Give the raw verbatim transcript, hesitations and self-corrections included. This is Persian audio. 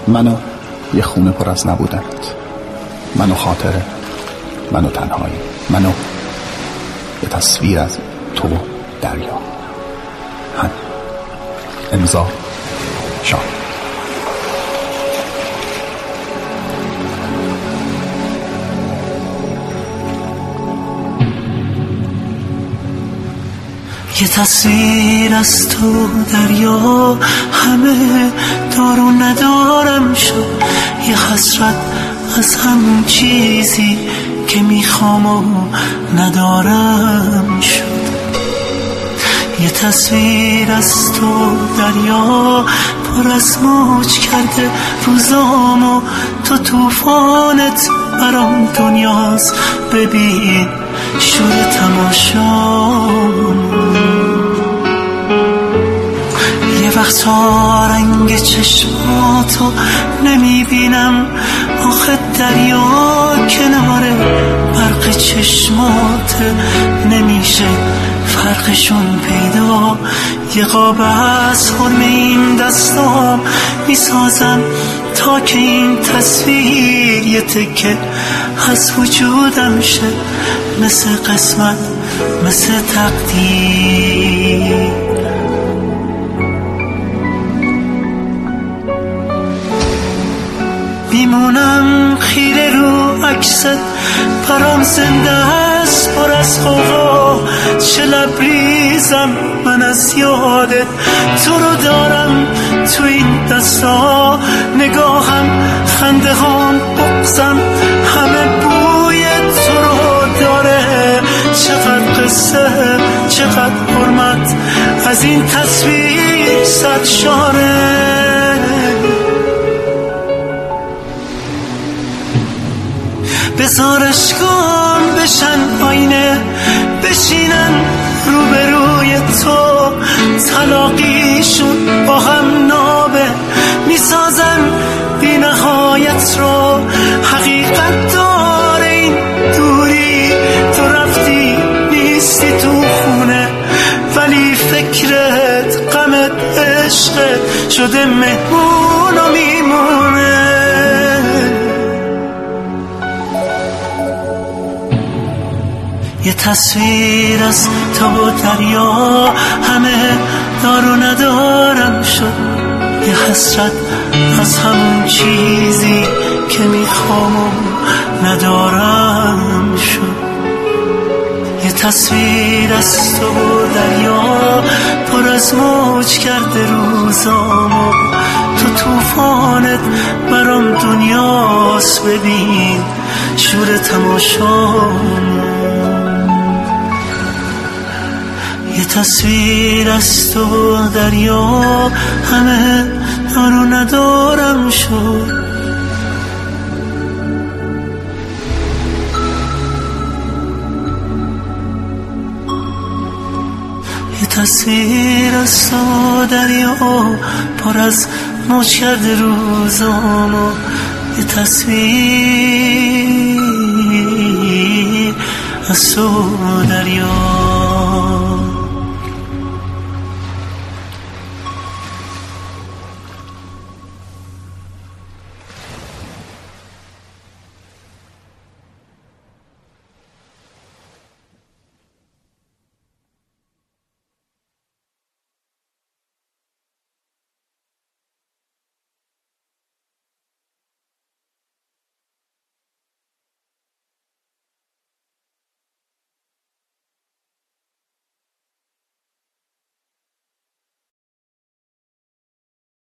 منو یه خونه پر از نبودنت، منو خاطره، منو تنهایی، منو یه تصویر از تو دریا. هم امضا شام. یه تصویر از تو دریا، همه دار و ندارم شد. یه حسرت از همون چیزی که میخوام و ندارم شد. یه تصویر از تو دریا، پر از موج کرده روزام و تو توفانت برام دنیاست. ببین شور تماشام، یه وقتا رنگ چشماتو نمیبینم، آخه دریا کناره برق چشمات، نمیشه فرقشون پیدا. یه قاب از حرم این دستام میسازم تا که این تصویر یه تکه از وجودم شه، مثل قسمت، مثل تقدیر. میمونم خیره رو عکست، برام زنده است پر از غوغا. چه لبریزم من از یادت، تو رو دارم تو این دستا. نگاهم، خنده هام، بغضم، همه بوی تو رو داره. چقدر قصه، چقدر حرمت از این تصویر سرشاره. بذار اشکام بشن آینه، بشینن روبروی تو. تلاقیشون با هم نابه، میسازن بی نهایت رو. حقیقت داره این دوری، تو رفتی نیستی تو خونه، ولی فکرت، غمت، عشقت شده مهمون و میمونه. یه تصویر از تو دریا، همه دار و ندارم شد. یه حسرت از همون چیزی که میخوام و ندارم شد. یه تصویر از تو دریا، پر از موج کرده روزامو. تو توفانت برام دنیاست، ببین شور تماشامو. یه تصویر از تو دریا، همه دار و ندارم شد. یه تصویر از تو دریا، پر از موج کرده روزامو. یه تصویر از تو دریا.